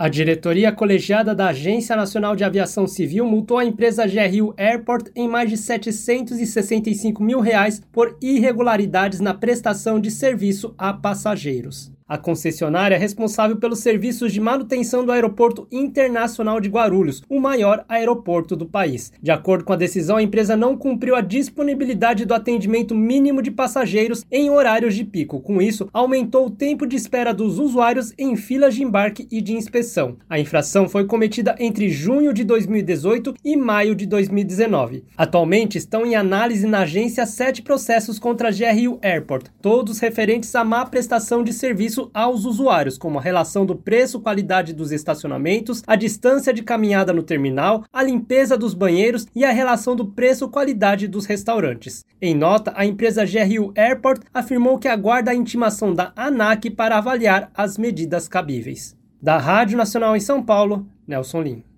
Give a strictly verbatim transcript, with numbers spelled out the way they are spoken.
A diretoria colegiada da Agência Nacional de Aviação Civil multou a empresa G R U Airport em mais de setecentos e sessenta e cinco mil reais por irregularidades na prestação de serviço a passageiros. A concessionária é responsável pelos serviços de manutenção do Aeroporto Internacional de Guarulhos, o maior aeroporto do país. De acordo com a decisão, a empresa não cumpriu a disponibilidade do atendimento mínimo de passageiros em horários de pico. Com isso, aumentou o tempo de espera dos usuários em filas de embarque e de inspeção. A infração foi cometida entre junho de dois mil e dezoito e maio de dois mil e dezenove. Atualmente estão em análise na agência sete processos contra a G R U Airport, todos referentes à má prestação de serviço aos usuários, como a relação do preço-qualidade dos estacionamentos, a distância de caminhada no terminal, a limpeza dos banheiros e a relação do preço-qualidade dos restaurantes. Em nota, a empresa G R U Airport afirmou que aguarda a intimação da ANAC para avaliar as medidas cabíveis. Da Rádio Nacional em São Paulo, Nelson Lim.